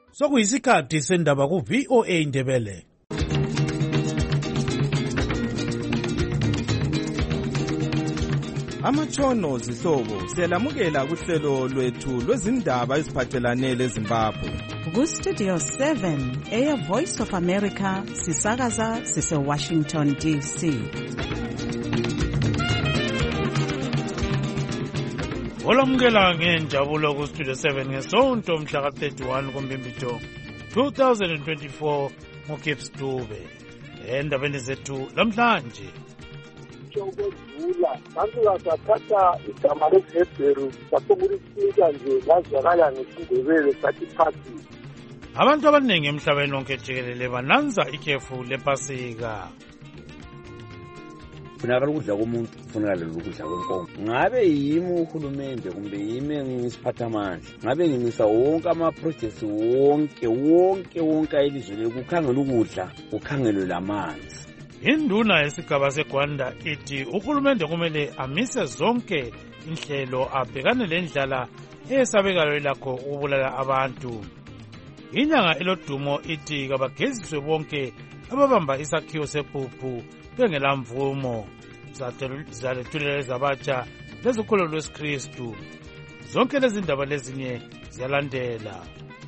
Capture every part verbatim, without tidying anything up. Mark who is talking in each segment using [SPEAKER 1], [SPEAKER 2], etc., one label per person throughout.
[SPEAKER 1] Sokuyisikhathi sendaba ku V O A Indebele.
[SPEAKER 2] Amatshono zihlobo siyalamukela kuhlelo lwethu lwezindaba eziphathelane leZimbabwe.
[SPEAKER 3] Ku Studio seven eya Voice of America sisakaza sise Washington D C.
[SPEAKER 1] Olamukela ngenjabulo ku Studio seven ngesonto mhla ka thirty-one kuMbimbithi two thousand twenty-four ngoKips Dube. Endabeni zethu namhlanje
[SPEAKER 4] ukwedlula bantu basathatha igama leHebheru sasokulisika nje lazwakala ngesindebele sathi phasi.
[SPEAKER 1] Abantu abaningi emhlabeni wonke jikelele bananza ikhefu lePasika.
[SPEAKER 5] Kufunakala ukudla komuntu, kufunakala ukudla kwenkomo. Ngabe yimi uhulumende kumbe yimi ngisiphathamandla, ngabe ngimisa wonke ama-projects wonke wonke wonke elizweni ukukhangela ukudla, ukhangelwe lamanzi.
[SPEAKER 1] Induna yesigaba seGwanda ithi uhulumende kumele amise zonke inhlelo abhekane lendlala eyesabekayo elakho ukubulala abantu. Inyanga elodumo ithi kabageziswe bonke ababamba isakhiwo sephuphu bengela mvumo. Zalethulela ezabatsha lezikholo lwesikristu. Zonke lezi ndaba lezinye ziyalandela.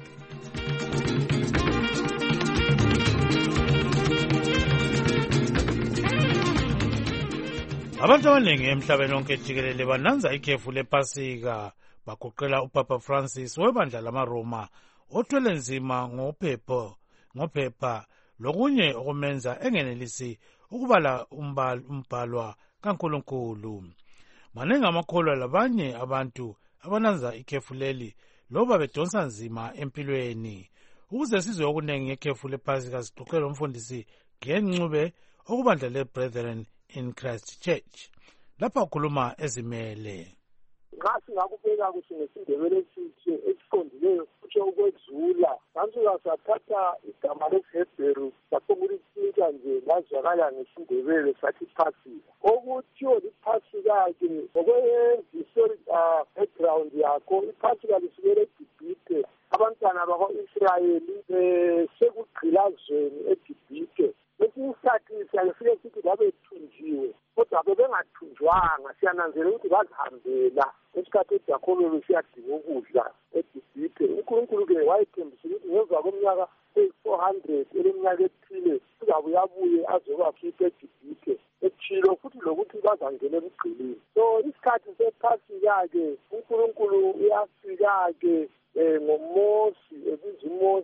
[SPEAKER 1] Abantu abaningi emhlabeni wonke jikelele bananza ikhefu lePasika, bagoqela uPapa Francis webandla lamaRoma othwele nzima ngophepho ngophepha lokunye okumenza engenelisi ukubala umbhalwa kaNkulunkulu. Maningi amakholwa labanye abantu abananza ikhefu leli loba bedonsa nzima empilweni. Ukuze sizwe okunengi ngekhefu lePasika sixoxela umfundisi Glenn Ncube okubandla leBrethren in Christ Church. Lapha ukhuluma ezimele.
[SPEAKER 4] Nxa singakubeka kuthi ngesindebele esithi esiqondileyo kutsho ukwedlula. Bantu basathatha igama leHebheru sasokulisika nje lazwakala ngesindebele sathi Pasika. Okuthiyo liPasika-ke ngokwe-historic background yakho, iPasika lisukela eGibhithe. Abantwana bakwa-Israyeli besekugqilazweni eGibhithe. Kwesinye isikhathi siyafike sithi babethunjiwe, kodwa bebengathunjwanga. Siyananzela ukuthi bazihambela esikhathi eJakhobeli siyadinga ukudla eGibhithe. uNkulunkulu-ke wayethembisa ukuthi ngemva kweminyaka eyi-four hundred eleminyaka ethile uzabuyabuye azobakhipha eGibhithe. Etshilo futhi lokuthi bazangena ebugqilini. So isikhathi sePasika-ke uNkulunkulu uyafika-ke um ngoMosi, ebiza uMosi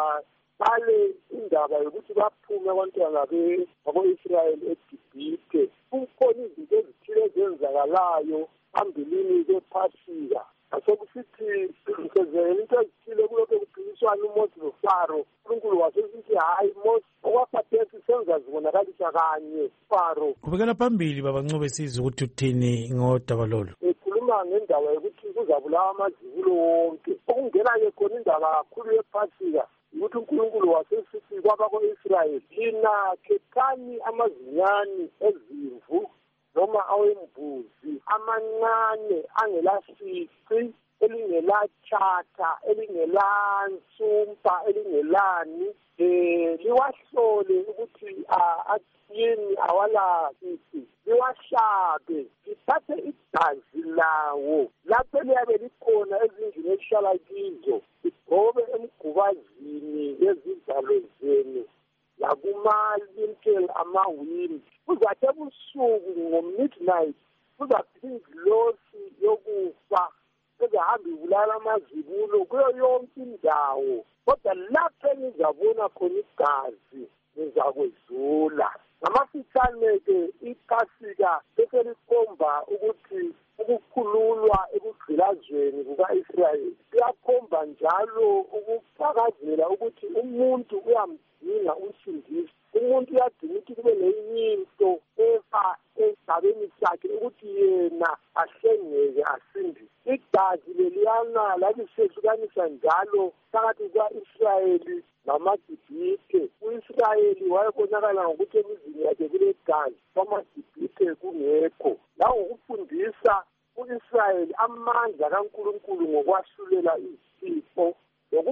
[SPEAKER 4] bale indaba yokuthi baphume abantwana bako-Israyeli eGibhithe. Kukhona izinto ezithile ezenzakalayo phambilini kwePasika. Asekusithi sezele into ezithile kulokho kuphiliswana uMosi noFaro. uNkulunkulu wasesithi hayi Mosi, okwakhathesi senza zibonakalisa kanye Faro.
[SPEAKER 1] Kubekela phambili baba Ncube sizwe ukuthi uthini ngodaba lolu.
[SPEAKER 4] Ekhuluma ngendaba yokuthi kuzabulawa amazibulo wonke. Okungena-ke khona indaba kakhulu yePasika ukuthi uNkulunkulu wasesithi kwabako-Israyeli, lina khethani amazinyane ezimvu noma awembuzi amancane angelasici, elingelatshata, elingelansumpa, elingelani, um liwahlole ukuthi yini awalasici, liwahlabe, lithathe igazi lawo lapho eliyabe likhona ezindlini esihlala kizo, ligcobe emgubazini yezivalo zenu lakuma-lintel amawindi. Kuzathi ebusuku ngo-midnight kuzafika ingilosi yokufa ezahamba ibulala amazibulo kuyo yonke indawo, kodwa lapho enizabona khona igazi nizakwedlula. Ngamafitshane-ke iPasika beselikhomba ukuthi ukukhululwa ekugqilazweni kuka-Israyeli kuyakhomba njalo ukufakazela ukuthi umuntu uyamdinga umsindisi. Umuntu uyadinga ukuthi kube neyinto efa esigabeni sakhe ukuthi yena ahlengeke asindise. Igazi leliyana lalisehlukanisa njalo phakathi kuka-Israyeli namaGibhithe. U-Israyeli wayebonakala ngokuthi emizini yakhe kulegazi, kwamaGibhithe kungekho. Langokufundisa u-Israyeli amandla kaNkulunkulu ngokwahlulela izifo, nokuphakama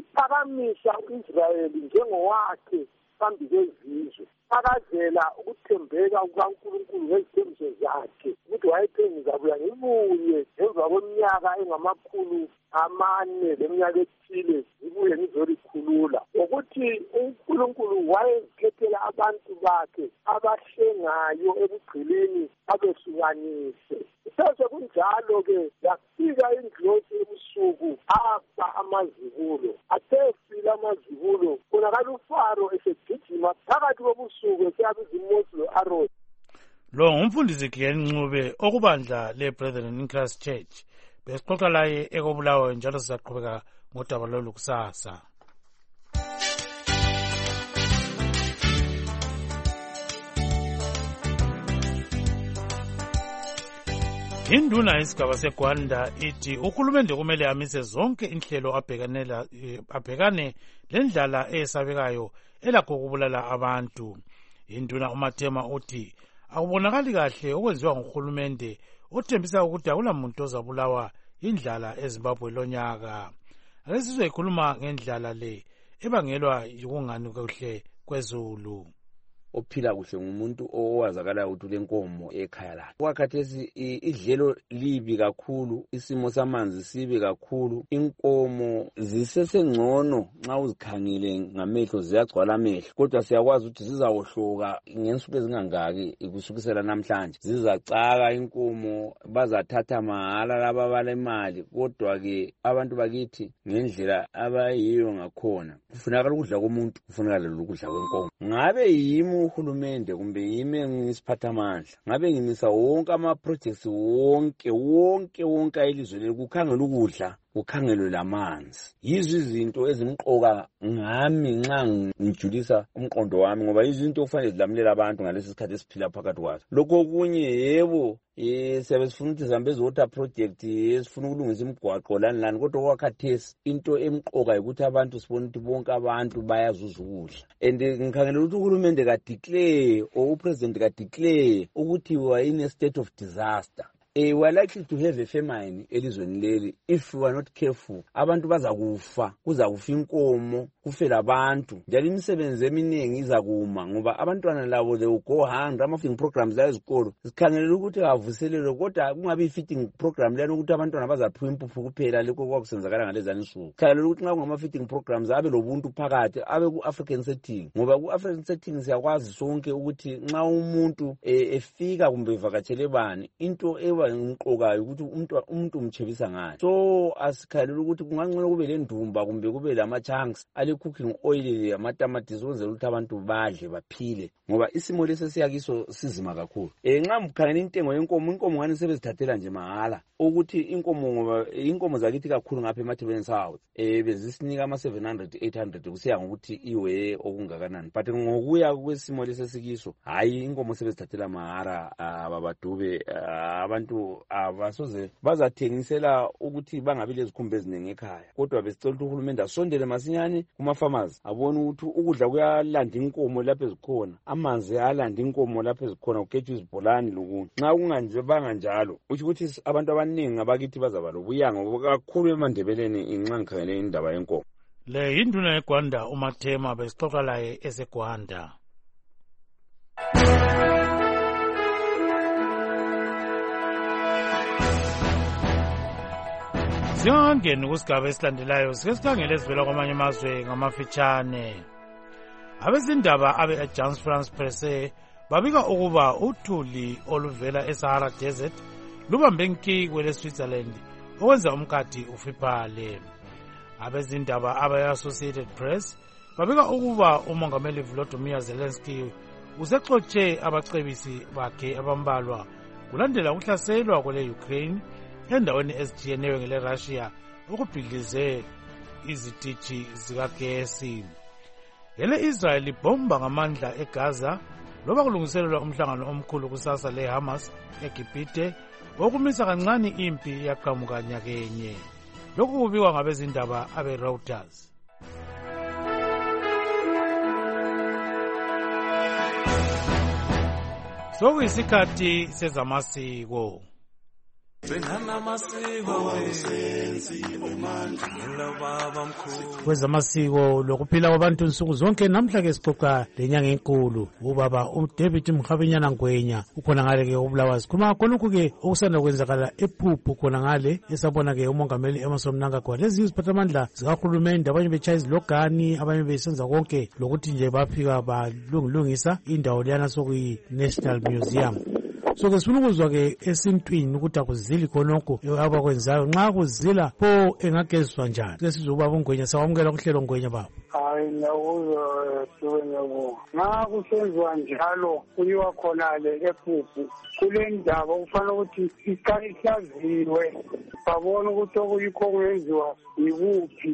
[SPEAKER 4] wamisa u-Israyeli njengowakhe phambi kwezizwe, akazela ukuthembeka kukaNkulunkulu ngezithembiso zakhe ukuthi wayethe ngizabuya ngibuye emva kweminyaka engamakhulu amane leminyaka ethile zibuye ngizolikhulula, ukuthi uNkulunkulu wayezikhethela abantu bakhe abahlengayo ekugqilini abehlukanise. Sese kunjalo-ke yafika ingilosi ebusuku afa amazibulo, athefile amazibulo konakala uFaro esegijima phakathi kobusuku eseyabiza uMose lo-Aroni.
[SPEAKER 1] Lo ngumfundisi Gideon Ncube okubandla le-Brethren in Christ Church. Besixoxa laye ekobulawayo njalo sizaqhubeka ngodaba lolu kusasa. Induna yesigaba seGwanda ithi uhulumende kumele amise zonke inhlelo abhekanela abhekane lendlala eyesabekayo elakho ukubulala abantu. Induna uMathema uthi akubonakali kahle okwenziwa nguhulumende othembisa ukuthi akulamuntu ozabulawa indlala eZimbabwe lonyaka. Ake sizoyikhuluma ngendlala le ebangelwa yikungani kuhle kwezulu.
[SPEAKER 5] Ophila kuhle ngumuntu owazakala ukuthi lenkomo ekhaya lakhe. Kwakhathesi idlelo libi kakhulu, isimo samanzi sibi kakhulu, inkomo zisesengcono nxa uzikhangile ngamehlo ziyagcwala amehlo, kodwa siyakwazi ukuthi zizawohloka ngensuku ezingangaki kusukisela namhlanje. Zizacaka inkomo, bazathatha mahala laba balemali, kodwa ke abantu bakithi ngendlela abayiyo ngakhona kufunakala ukudla komuntu, kufunakala lokudla kwenkomo. Ngabe yimi uhulumende kumbe yimi ngisiphathamandla, ngabe ngimisa wonke ama-projects wonke wonke wonke elizwe leli kukhangela ukudla, kukhangelwe lamanzi. Yizo izinto ezimqoka ngami nxa ngijulisa umqondo wami, ngoba izinto kufanele zilamulela abantu ngalesi sikhathi esiphila phakathi kwazo. Lokho kunye yebo eh siyabe sifuna ukuthi Zambezi Water Project esifuna ukulungisa imigwaqo lani lani, kodwa kwakhathesi into emqoka ukuthi abantu sibone ukuthi bonke abantu bayazuza ukudla. And ngikhangelela ukuthi uhulumende ka declare or upresident ka declare ukuthi we are in a state of disaster. Eh, we are likely to have a famine elizweni leli if we are not careful. Abantu bazakufa, kuzakufa inkomo, kufela abantu, njalo imisebenzi eminingi izakuma ngoba abantwana labo they will go hungry. Ama feeding programs la ezikolo sikhangelela ukuthi avuselele, kodwa kungabi feeding program lelo ukuthi abantwana bazaphiwa impuphu kuphela lokho kwakusenzakala ngalezana insuku. Sikhangelela ukuthi nxa kungama feeding programs abe lobuntu phakathi, abe ku African setting, ngoba ku African setting siyakwazi sonke ukuthi nxa umuntu efika kumbe evakatshele bani into ewa ngimqokayo ukuthi umuntu umuntu umchebisa ngayo. So asikhalele ukuthi kungangcono kube lendumba kumbe kube lama chunks ale cooking oil amatamatisi ukwenzela ukuthi abantu badle baphile, ngoba isimo lesi siyakiso sizima kakhulu. Eh nxa mkhangela intengo yenkomo, inkomo ngani sebezithathela nje mahala, ukuthi inkomo ngoba inkomo zakithi kakhulu ngapha eMathebeni South eh bezisinika ama seven hundred eight hundred kusiya ngokuthi iwe okungakanani, but ngokuya kwesimo lesi sikiso hayi inkomo sebezithathela mahala ababadube abantu abasoze bazathengisela ukuthi bangabi lezikhumbe eziningi ekhaya. Kodwa besicela ukuthi uhulumende asondele masinyane kuma farmers abone ukuthi ukudla kuyalanda inkomo lapha ezikhona, amanzi ayalanda inkomo lapha ezikhona, uketshwe izibholani lokunye. Nxa kunganje banganjalo uthi ukuthi abantu abaningi abakithi bazaba lobuyanga kakhulu eMandebeleni inxa ngikhangele indaba yenkomo.
[SPEAKER 1] Le induna yeGwanda uMathema besixoxa laye eseGwanda. Singangeni kusigaba esilandelayo sike sikhangele esivela kwamanye amazwe ngamafitshane. Abezindaba abe-Agence France Presse babika ukuba uthuli oluvela eSahara Desert lubambe nki kwele-Switzerland okwenza umkhathi ufiphale. Abezindaba abe-Associated Press babika ukuba umongameli Volodymyr Zelensky usexotshe abacebisi bakhe abambalwa kulandela ukuhlaselwa kwele-Ukraine endaweni ezitshiyeneyo ngele-Russia ukubhidlize izitishi zikagesi. Ele-Israel ibhomba ngamandla eGaza loba kulungiselelwa umhlangano omkhulu kusasa le-Hamas eGibhite wokumisa kancane impi yaqhamuka nyakenye. Lokhu kubikwa ngabezindaba abe-Reuters. Sokuyisikhathi sezamasiko. kwezamasiko lokuphila kwabantu nsuku zonke namhla-ke siqoqa lenyanga enkulu ubaba uDavid Mkhavenyana Ngwenya ukhona ngale-ke ubulawayo sikhuluma khonokhu-ke okusanda kwenzakala ephuphu khona ngale esabona-ke umongameli Emmerson Mnangagwa lezinye iziphathamandla zikahulumende abanye betshaya izilogani abanye besenza konke lokuthi nje bafika balungilungisa indawo leyana sokuyi-National Museum. So-ke sifuna ukuzwa-ke esintwini ukuthi akuzili khonokho abakwenzayo nxa kuzila pho engageziswa njani. Ke sizwe ubaba uNgwenya sawamukela kuhlelo Ngwenya baba.
[SPEAKER 4] Hayi ngiyakuzwa Siwenyabo. Nxa kusenziwa njalo kuyiwa khona-le ephuphu kule ndaba kufanele ukuthi iqale ihlaziwe babone ukuthi okuyikho kungenziwa yikuphi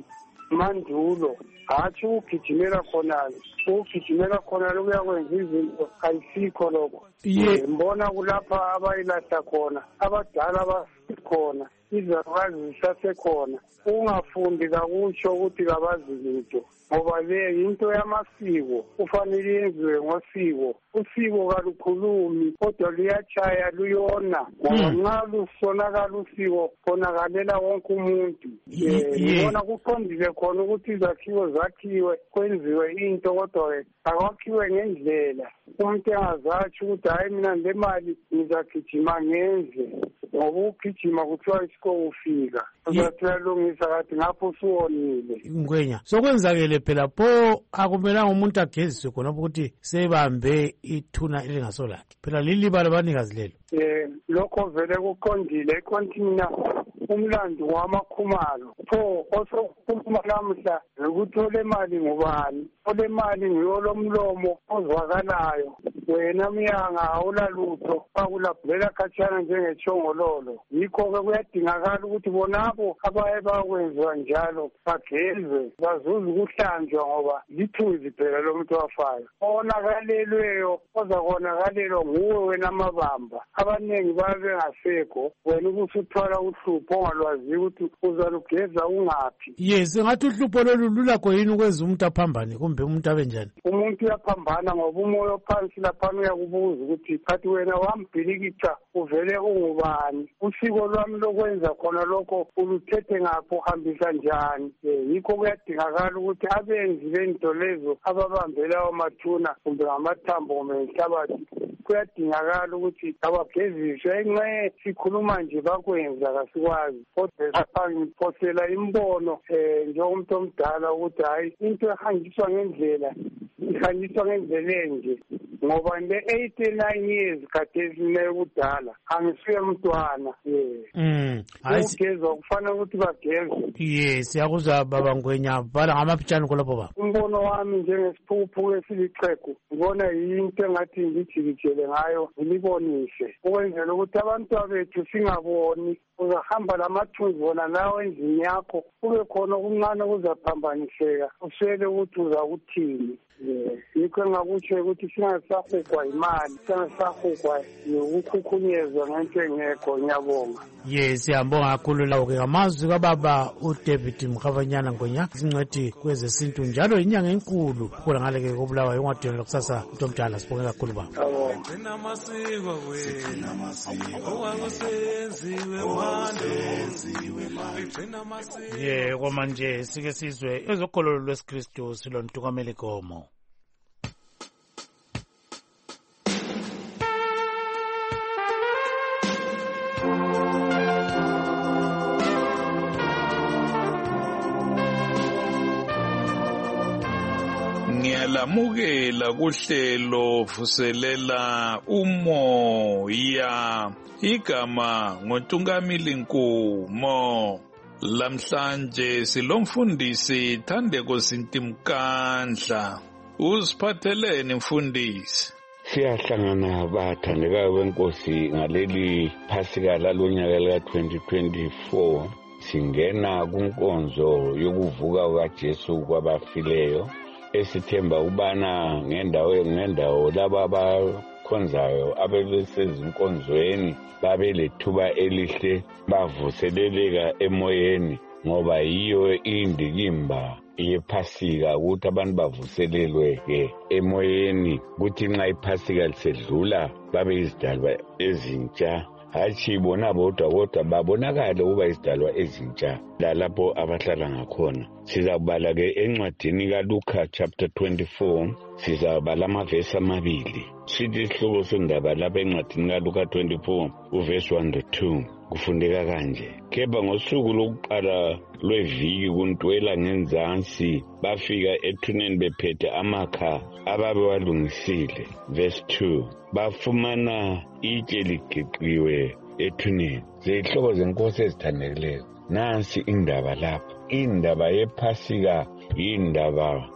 [SPEAKER 4] mandulo hatshi ukugijimela khonale ukugijimela khonale kuyakwenza izinto ayisikho lokho. Mbona kulapha abayilahla khona abadala basikhona izalukazi zisasekhona ungafundi kakutsho ukuthi kabazi lutho ngoba le yinto yamasiko kufanele yenziwe ngosiko. Usiko kalukhulumi kodwa luyatshaya luyona ngoba nxa lusonakala usiko khonakalela wonke umuntu. Ngibona kuqondile khona ukuthi izakhiwo zakhiwe kwenziwe into kodwa akwakhiwe ngendlela umuntu engazatsho ukuthi hayi mina le mali ngizagijima ngenze ngoba ukugijima kuthiwa isikho ufika uzathi uyalungisa kathi ngapho usuwonile.
[SPEAKER 1] Ngwenya sokwenzakele phela pho akumelanga umuntu ageziswe khonapho ukuthi sebambe ithuna elingasolakhe phela liliba labanikazi lelo.
[SPEAKER 4] Eh lokho vele kuqondile ikontina umlando wamakhumalo pho osokukhuluma namhla ukuthi ole mali ngubani ole mali ngiyolomlomo ozwakalayo wena myanga awulalutho bakulabhela khatshana njengechongololo. Yikho-ke kuyadingakala ukuthi bonabo abaye bakwenziwa njalo bagezwe bazuze ukuhlanjwa ngoba lithuzi phela lomuntu wafayo onakalelweyo ozakonakalelwa nguwe wena amabamba. Abaningi babe bengasekho wena ubusuthwala uhlupho ongalwazi ukuthi uzalugeza ungaphi.
[SPEAKER 1] Yes ngathi uhlupho lolu lulakho yini ukwenza umuntu aphambane kumbe umuntu abe njani?
[SPEAKER 4] Umuntu uyaphambana ngoba umoya phansi lapha uyakubuza ukuthi kathi wena wambhilikica uvele ungubani usiko lwami lokwenza khona lokho uluthethe ngapho uhambisa njani. Yikho kuyadingakala ukuthi abenzi bento lezo ababambela amathuna kumbe ngamathambo kumbe inhlabathi kuyadingakala ukuthi abageziswe enxe sikhuluma nje bakwenza kasikwazi kodwa lapha ngiphosela imbono eh njengomuntu omdala ukuthi hayi into ehanjiswa ngendlela ihanjiswa ngendlela enje ngoba le eighty-nine years kade sinekudala angisuye mntwana.
[SPEAKER 1] Mm
[SPEAKER 4] ayigezwa kufanele ukuthi bagezwe.
[SPEAKER 1] Yes siyakuzwa baba Ngwenya bhala ngamapitshana kolapho baba.
[SPEAKER 4] Umbono wami njengesiphuphu esiliqhegu ngibona yinto engathi ngijikijele ngayo ngilibonise ukwenzela ukuthi abantu bethu singaboni uzahamba lamathunzi wona nawe endlini yakho kube khona okuncane kuzaphambaniseka uswele ukuthi uzakuthini. Yikho engakutsho ukuthi singasahugwa imali singasahugwa ukukhukhunyezo ngento engekho. Ngiyabonga.
[SPEAKER 1] Yes siyabonga kakhulu lawo-ke ngamazwi kababa uDavid Mkhavenyana Ngwenya sincedi kwezesintu njalo inyanga enkulu khona ngale-ke kobulawayo ungadinela kusasa umuntu omdala sibonge kakhulu baba. Ye kwamanje sike sizwe ezokhololo lwesikristu silontukamela ikomo.
[SPEAKER 6] Ngiyalamukela kuhlelo vuselela umoya igama ngoNtungamili Nkumo. Lamhlanje silomfundisi Thandeko Sintimkandla. Usiphatheleni mfundisi?
[SPEAKER 5] Siyahlangana bathandekayo benkosi ngaleli Phasika lalonyaka lika twenty twenty-four singena kunkonzo yokuvuka kukaJesu kwabafileyo esithemba ubana ngendawo ngendawo laba abakhonzayo abebesezinkonzweni babe lethuba elihle bavuseleleka emoyeni ngoba yiyo indikimba yephasika ukuthi abantu bavuselelwe-ke emoyeni ukuthi nxa iphasika lisedlula babe izidalwa ezintsha
[SPEAKER 7] hatshi bona bodwa kodwa babonakale ukuba izidalwa ezintsha lalapho abahlala ngakhona. Sizabala-ke encwadini kaLuka chapter twenty-four, sizabala amavesi amabili. Sithi isihloko sendaba lapha encwadini kaLuka twenty-four uvesi one to two. Kufundeka kanje: kepha ngosuku lokuqala lweviki kuntwela ngenzansi bafika ethuneni bephethe amakha ababewalungisile. Verse two, bafumana itshe ligiqiwe ethuneni. Zihloko zenkosi ezithandekileyo, nansi indaba lapha. Indaba yePhasika yindaba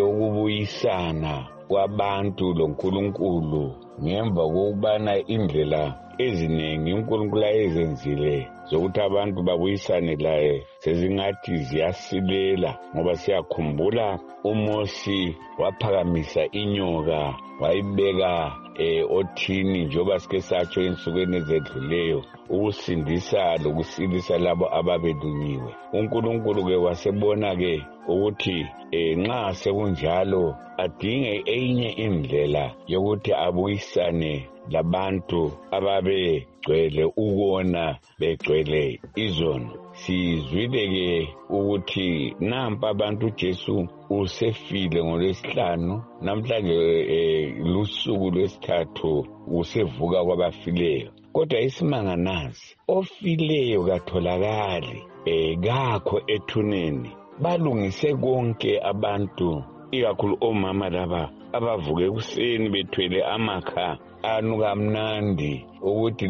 [SPEAKER 7] yokubuyisana kwabantu loNkulunkulu ngemva kokubana indlela eziningi uNkulunkulu ayezenzile zokuthi abantu babuyisane laye sezingathi ziyasilela, ngoba siyakhumbula uMosi waphakamisa inyoka wayibeka eh othini njengoba sike satsho ensukwini ezedluleyo ukusindisa lokusilisa labo ababelunyiwe. uNkulunkulu ke wasebona ke ukuthi eh nxa sekunjalo adinge enye indlela yokuthi abuyisane labantu ababegcwele ukona begcwele izono. Sizwile ke ukuthi nampa abantu uJesu usefile ngolwesihlanu, namhlanje eh, lusuku lwesithathu usevuka kwabafileyo. Kodwa isimanga nansi, ofileyo katholakali eh kakho ethuneni. Balungise konke abantu, ikakhulu omama laba abavuke ekuseni bethwele amakha anuka mnandi ukuthi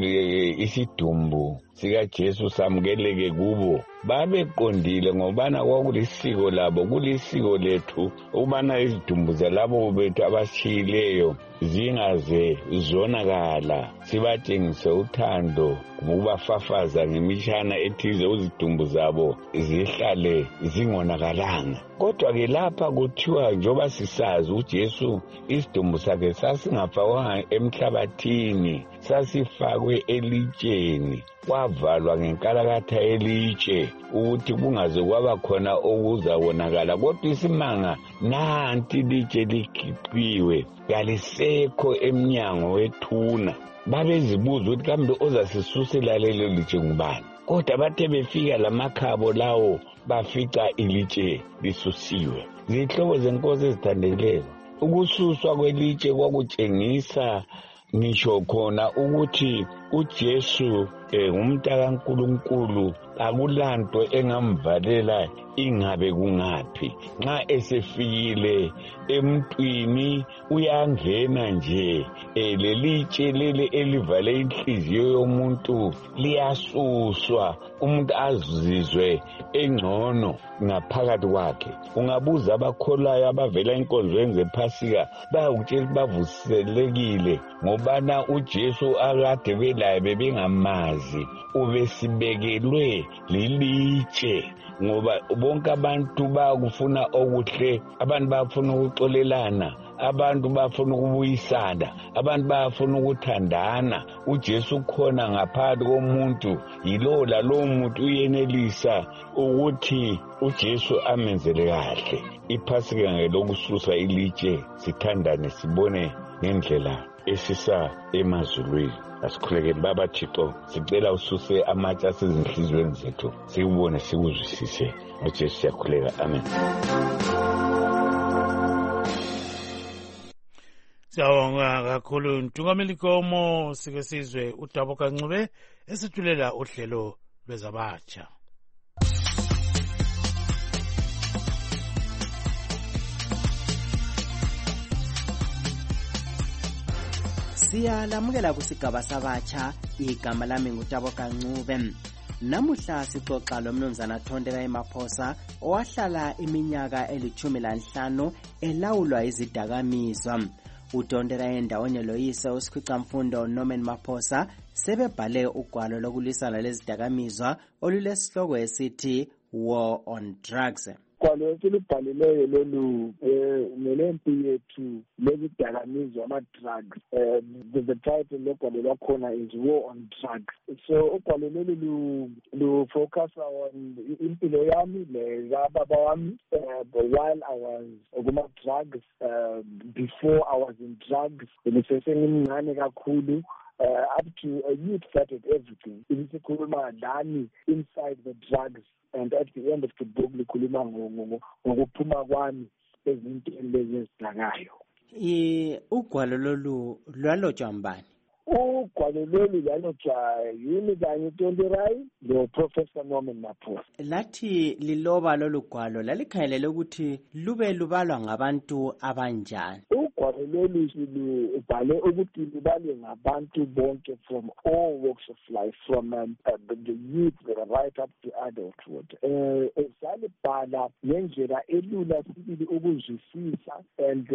[SPEAKER 7] isidumbu sikaJesu samukeleke kubo. Babeqondile ngobana kwakulisiko labo, kulisiko lethu ukubana izidumbu zalabo bethu abashiyileyo zingaze zonakala. Sibatshengise uthando ngokubafafaza ngemishana ethize uzidumbu zabo zihlale zingonakalanga. Kodwa ke lapha kuthiwa njoba sisazi uJesu isidumbu sakhe sasingafakwa emhlabathini, sasifakwe elitsheni, kwavalwa ngenkalakatha elitshe ukuthi kungaze kwaba khona okuzabonakala. Kodwa isimanga nanti litshe ligiqiwe, kalisekho emnyango wethuna. Babezibuza ukuthi kambe ozasisusela lelo litshe ngubani? Kodwa bathe befika lamakhabo lawo bafica ilitshe lisusiwe. Zihlobo zenkosi ezithandekileyo, ukususwa kwelitshe kwakutshengisa ngisho khona ukuthi uJesu ngumntaka kaNkulunkulu, akulanto engamvalela ingabe kungaphi. Nxa esefikile emntwini uyangena nje, lelitshe lele elivale inhliziyo yomuntu liyasuswa, umuntu azizwe engcono ngaphakathi kwakhe. Ungabuza abakholwayo abavela enkonzweni zePhasika bayakutshela bavuselekile ngobana uJesu akade belaye bebengamazi, ubesibekelwe lilitshe. Ngoba bonke abantu bayakufuna okuhle, abantu bayafuna ukuxolelana, abantu bafuna ukubuyisana, abantu bayafuna ukuthandana. uJesu khona ngaphakathi komuntu, yilo lalowo muntu uyenelisa ukuthi uJesu amenzele kahle. iPhasika ngelokususa ilitshe, sithandane, sibone ngendlela esisa emazulwini. Asikhulekeni Baba Thixo, sicela ususe amatshe asezinhlizweni zethu, sikubone sikuzwisise. ngoJesu siyakhuleka, amen.
[SPEAKER 1] Siyabonga kakhulu Ntungameli Komo. Sike sizwe uDabo Kancube esithulela uhlelo lwezabatsha.
[SPEAKER 8] Siyalamukela kusigaba sabatsha. Igama lami nguDabo Kancube. Namuhla sixoxa lomnumzana Thondeka eMaphosa owahlala iminyaka elithumi lanhlanu elawulwa izidakamizwa. uDondera endawonye loyise uSikhwicamfundo Norman Maphosa sebebhale ugwalo lokulwisana lezidakamizwa olulesihloko esithi War on Drugs.
[SPEAKER 4] Kwalo esilibhalileyo lolu nelempi yethu lezidakamizwa ama-drugs. The title logwalo lwakhona is War on Drugs. So ugwalo lolu lu-focus on impilo yami lekababa wami while I was kuma-drugs. Before I was in drugs, besesengimncane kakhulu.
[SPEAKER 9] uh, up to a youth started everything. Ibisikhuluma lani inside the drugs, and at the end of the book likhuluma ngokuphuma kwami ezintweni lezi ezidakayo.
[SPEAKER 8] I ugwalo lolu lwalotshwa mbani?
[SPEAKER 9] Ugwalo lolu lwalotshwa yini kanye Tonderai lo Professor Norman Maphosa.
[SPEAKER 8] Lathi liloba lolu gwalo lalikhangelele ukuthi lube lubalwa ngabantu abanjani?
[SPEAKER 9] Ugwalo lolu lubhale ukuthi lubalwe ngabantu bonke from all walks of life, from um, uh, the youth right up to adulthood. Esalibhala ngendlela elula sibili ukuzwisisa, and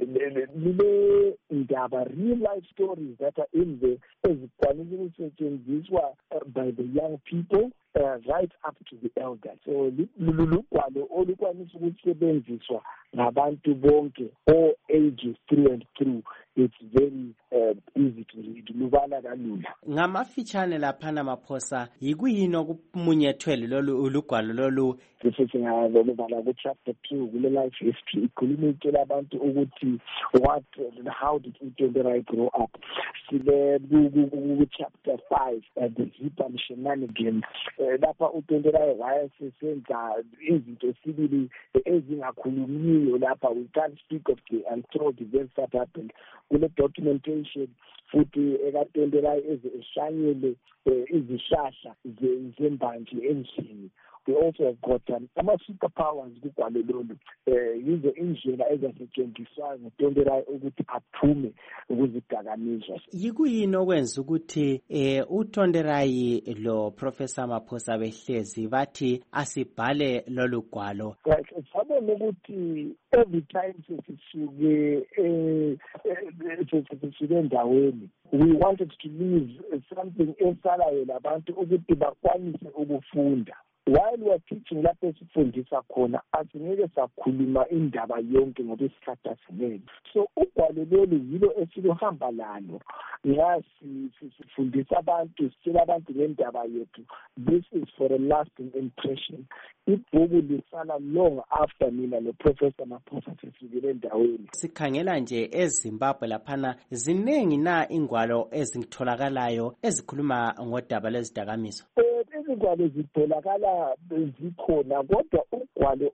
[SPEAKER 9] lile ndaba real life stories that are in there ezikwanisa ukusetshenziswa by the young people uh, right up to the elders. So lugwalo olukwanisa ukusebenziswa ngabantu bonke, all ages through and through. It's very uh, easy to read. Lubala kalula.
[SPEAKER 8] Ngamafitshane laphana Maphosa, yikuyini okumunyethwele lolu ulugwalo lolu?
[SPEAKER 9] Sithi ngalokuvala ku chapter two kule life history ikhuluma ikela abantu ukuthi what how did Tonderai grow up. Sile ku chapter five at the Zipa shenanigans lapha uTonderai wayesenza izinto sibili ezingakhulumiyo lapha. We can't speak of the untold events that happened. Kule documentation futhi ekaTonderai ezeshanyele izishasha zembanje endlini. We also have got um, some superpowers kugwalo lolu. Yizo indlela ezasetshenziswa nguTonderai ukuthi aphume ukuzidakamizwa.
[SPEAKER 8] Yikuyini okwenza ukuthi eh uTonderai lo Professor Maphosa behlezi bathi asibhale lolu gwalo?
[SPEAKER 9] Sabona ukuthi every time sesisuke sesisuke endaweni, we wanted to leave something esalayo labantu ukuthi bakwanise ukufunda. While we are teaching lapho sifundisa khona asingeke sakhuluma indaba yonke ngoba isikhathi asinele. So ugwalo lolu yilo esilohamba lalo. Ngasi sifundisa abantu, sitshela abantu ngendaba yethu. This is for a lasting impression. Ibhuku lisala long after mina lo Professor Maphosa sefikele endaweni.
[SPEAKER 8] Sikhangela nje eZimbabwe laphana zinengi na ingwalo ezitholakalayo ezikhuluma ngodaba lwezidakamizwa.
[SPEAKER 9] Izingwalo zitholakala zikhona, kodwa ugwalo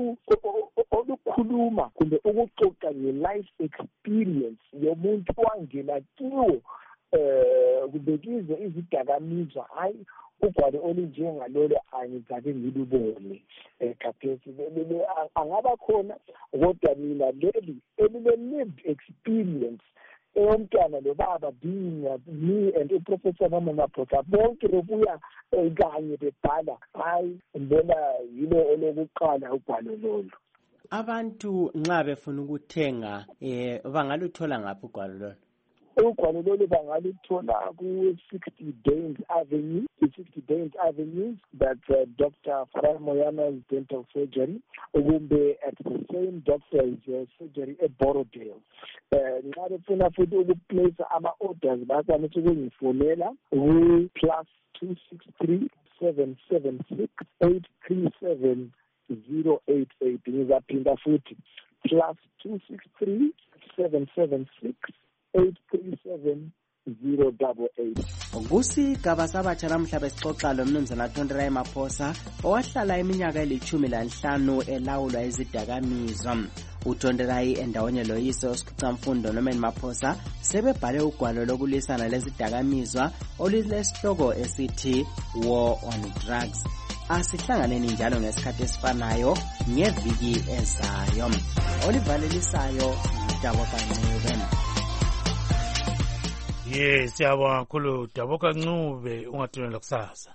[SPEAKER 9] olukhuluma kumbe ukuxoxa nge-life experience yomuntu wangena kiwo kubekize izidakamizwa, hayi ugwalo olunjengalolo angizake ngilubone khathesi. Angaba khona, kodwa mina leli elile-lived experience umntwana lo baba being me and uProfessor Norman Maphosa bonke bebuya kanye bebhala, hayi ngibona yilo olokuqala ugwalo lolu.
[SPEAKER 8] Abantu nxa befuna ukuthenga eh bangaluthola ngaphi ugwalo lolu?
[SPEAKER 9] Ugwalo lolu bangaluthola ku sixty Baines Avenue, sixty Baines Avenue, that's uh, Doctor Farai Moyana's dental surgery, kumbe at the same doctor's uh, surgery at Borodale. Nxa befuna futhi ukuplace ama-orders bakwanisa ukungifonela ku plus two six three seven seven six eight three seven zero eight eight. Ngizaphinda futhi plus two six three seven seven six eight three seven zero eight eight.
[SPEAKER 8] Kusigaba sabatsha namhla besixoxa lo mnumzana Tonderai Maphosa owahlala iminyaka elithumi lanhlanu elawulwa izidakamizwa. uTonderai endaweni loyise uSikhicamfundo Norman Maphosa sebebhale ugwalo lokulisana lezidakamizwa olulesihloko esithi War on Drugs. Asihlanganeni njalo ngesikhathi esifanayo ngeviki ezayo. Olivalelisayo Daboka Ncube.
[SPEAKER 1] Yes, siyabonga kakhulu Daboka Ncube, ungathunela kusasa.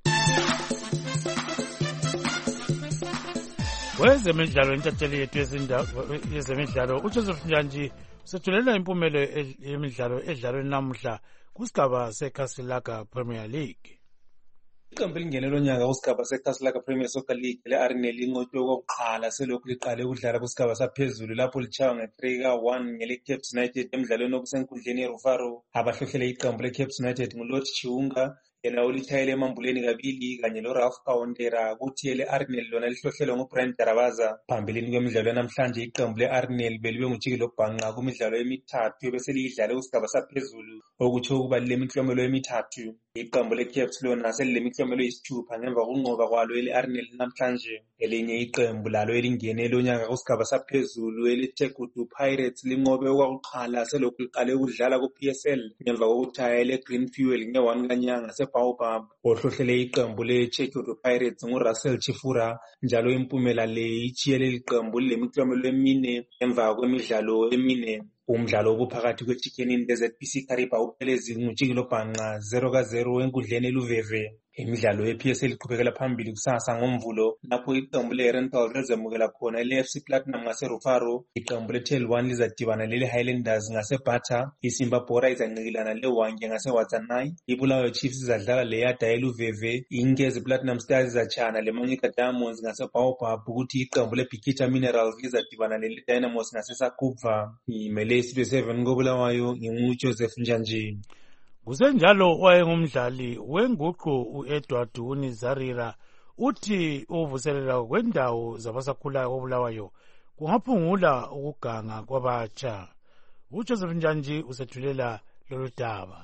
[SPEAKER 1] Wezemidlalo intatheli yethu yezemidlalo uJoseph Njanji sethulela impumelo yemidlalo edlalwe namuhla kusigaba seKhasilaga Premier League.
[SPEAKER 10] Iqembu elingenelo nyaka kusigaba seKhasilaga Premier Soccer League le-Arsenal linqotshwe okokuqala selokhu liqale ukudlala kusigaba saphezulu lapho litshaywa nge-three one ngele-Cape United emidlalweni obusenkundleni yeRufaro. Abahlohlele iqembu le-Cape United nguLord Chiunga yena ulithayele emambuleni kabili kanye loRalph Kawondera, kuthi ele-Arsenal lona lihlohlelwe nguBrent Darabaza. Phambilini kwemidlalo yanamhlanje iqembu le-Arsenal belibe ngujikelo bhanqa kumidlalo emithathu bese liyidlale kusigaba saphezulu okutsho ukuba lilemiklomelo emithathu. Iqembu le-Caps lona selilemiklomelo eyisithupha ngemva kokunqoba kwalo ele-Arsenal namhlanje. Elinye iqembu lalo elingene lonyaka kusigaba saphezulu ele-Tegudu Pirates linqobe okwakuqala selokhu liqale ukudlala ku-P S L ngemva kokuthaya ele-Green Fuel nge-one kanyanga se-Baobab. Ohlohlele iqembu le-Tegudu Pirates nguRussell Chifura, njalo impumela le ichiyele iqembu lilemiklomelo emine emva kwemidlalo emine. Umdlalo obuphakathi kwe-Chicken Desert P C Kariba uphelezi nguTshikilo Bhanqa zero ka zero enkundleni eLuveve. Imidlalo ye-P S L iqhubekela phambili kusasa ngoMvulo lapho iqembu le-Rental lizamukela khona ile-F C Platinum ngase-Rufaro. Iqembu le-Tel one lizadibana lele-Highlanders ngase-Bata. iSimba Bora izanqikilana le-Hwange ngase-Watsonai. iBulawayo Chiefs izadlala le-Yada eLuveve. iNkezi Platinum Stars izatshana le-Manyika Diamonds ngase-Baobab, ukuthi iqembu le-Bikita Minerals lizadibana lele-Dynamos ngase-Sakubva. Imele iStudio seven koBulawayo nginguJoseph Njanji.
[SPEAKER 1] Kusenjalo wayengumdlali wenguqu u-Edward Unizarira uthi uvuselela kwendawo zabasakhulayo koBulawayo kungaphungula ukuganga kwabatsha. uJoseph Njanji usethulela lolu daba.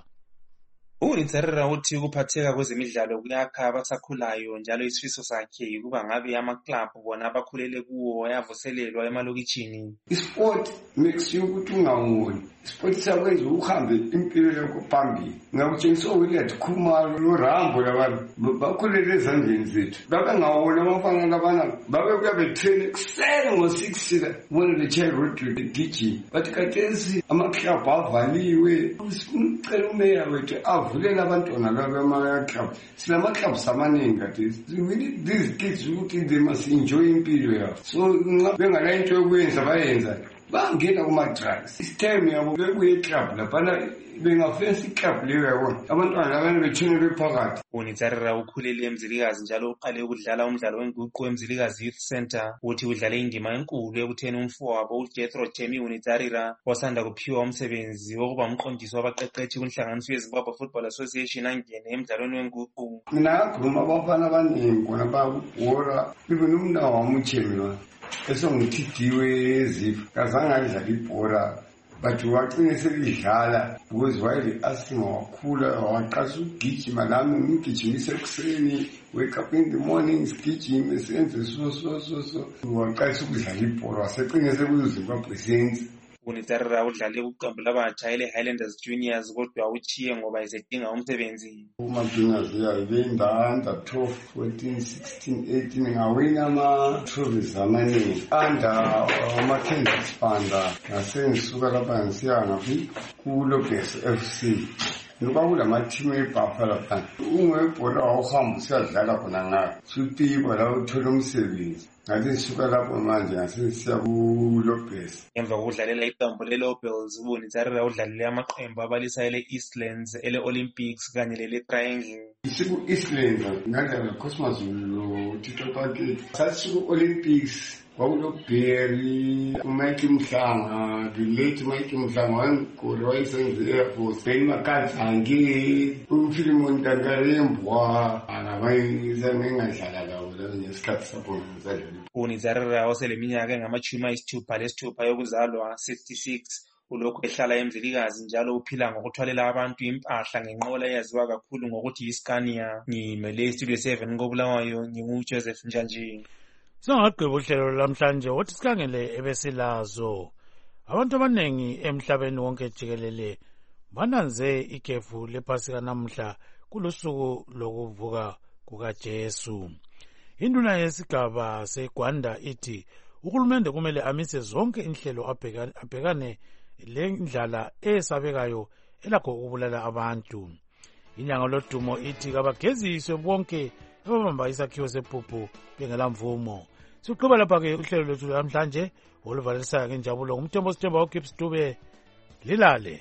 [SPEAKER 10] UNizarira uthi ukuphatheka kwezemidlalo kuyakha abasakhulayo, njalo isifiso sakhe ukuba ngabe amaklabhu bona abakhulele kuwo ayavuselelwa emalokitshini.
[SPEAKER 11] Isport makes you ukuthi ungawoni. Isport sakwenza uhambe impilo yakho phambili. Ngakutshengisa uWilliard Khumalo noRambo labantu bakhulele ezandleni zethu. Babengawona abafana labana babe kuyabe train ekuseni ngo-six sila bona le child road to the gijima. But khathesi amaklabhu avaliwe. Sicela umeya wethu avulela abantwana laba ema-club. Sinama-clubs amaningi khathesi. We need these kids ukuthi they must enjoy impilo yabo. So nxa bengala into yokuyenza bayenza bangena kuma-drugs. Isitheme yabo bebuye eclub laphana bengafensa iclub leyo yabona abantwana labana betshonelwe phakathi.
[SPEAKER 10] UNizarira ukhulele eMzilikazi njalo uqale ukudlala umdlalo wenguqu eMzilikazi Youth Center. Uthi udlale indima enkulu ekutheni umfowabo uJethro Temi UNizarira wasanda kuphiwa umsebenzi wokuba umqondisi wabaqeqeshi kunhlanganiso yeZimbabwe Football Association angene emdlalweni wenguqu.
[SPEAKER 11] Mina ngakhuluma abafana abaningi khona bayakubhora even umnawo wami uChemwa esongithidiwe ezifo kazange adlala ibhora but wagcine selidlala because wayeli-asthma wakhula waqasa ukugijima nami ngimgijimise ekuseni, wake up in the morning sigijime senze so so so so waqalisa ukudlala ibhora wasegcine sekuyizimbabwe Saints.
[SPEAKER 10] UNizarira udlale kuqembu labatsha ele-Highlanders Juniors kodwa uchiye ngoba esedinga umsebenzi.
[SPEAKER 11] Uma-juniors beyindanda twelve fourteen sixteen eighteen ngawina ama-trophies amaningi under ama-Kansas Banda. Ngasengisuka lapha ngisiya ngaphi ku-Lobes F C. Kwakulamateam eBuffalo phana. Ungwebhola wawuhamba usiyadlala khona ngayo. Sutibwa la uthola umsebenzi. Ngathi ngisuka lapho manje ngasesiya ku-Lobes.
[SPEAKER 10] Emva kokudlalela iqembu le-Lobes, uNizarira udlalele amaqembu abalisa ele-Eastlands, ele-Olympics kanye lele-Triangle.
[SPEAKER 11] Siku-Eastlands ngadlala Cosmos lo Tito Paki. Sathi siku-Olympics kwakuloBerry, uMike Mhlanga, the late Mike Mhlanga wangigole wayesenze Air Force. Ben Makadzange, uPhilimon Tangarembwa, nabanye ngadlala lawo ngesikhathi sapho ngizadlala.
[SPEAKER 10] UNizarira oseleminyaka engamashumi ayisithupha lesithupha yokuzalwa sixty-six ulokhu ehlala eMzilikazi njalo uphila ngokuthwalela abantu impahla ngenqola eyaziwa kakhulu ngokuthi yiScania. Ngimele iStudio seven koBulawayo nginguJoseph Njanji.
[SPEAKER 1] Singagqiba uhlelo lamhlanje wothi sikhangele ebesilazo. Abantu abanengi emhlabeni wonke jikelele bananze ikhefu lePhasika namhla kulusuku lokuvuka kukaJesu. Induna yesigaba seGwanda ithi uhulumende kumele amise zonke inhlelo abhekane lendlala esabekayo elakho ukubulala abantu. Inyanga lodumo ithi kabageziswe bonke ababamba isakhiwo sephuphu bengela mvumo. Siqhubeka lapha ke uhlelo lwethu namhlanje oluvalisayo ngenjabulo ngumthembo Sithemba uGibbs Dube lilale.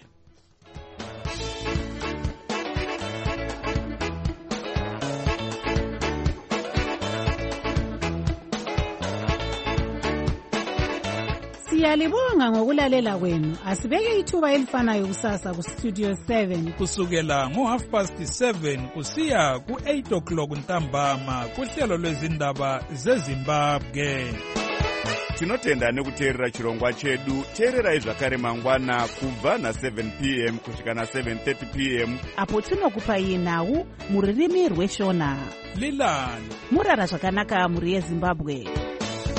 [SPEAKER 12] Siyalibonga ngokulalela kwenu. Asibeke ithuba elifanayo kusasa ku Studio seven
[SPEAKER 6] kusukela ngo half past seven kusiya ku eight o'clock ntambama kuhlelo lwezindaba zeZimbabwe.
[SPEAKER 13] tinotenda nekuteerera chirongwa chedu. Teererai zvakare mangwana kubva na-seven p m kusvika na-seven thirty p m
[SPEAKER 3] apo tinokupai nhau mururimi rweshona.
[SPEAKER 6] Lilani
[SPEAKER 3] murara zvakanaka muri yeZimbabwe.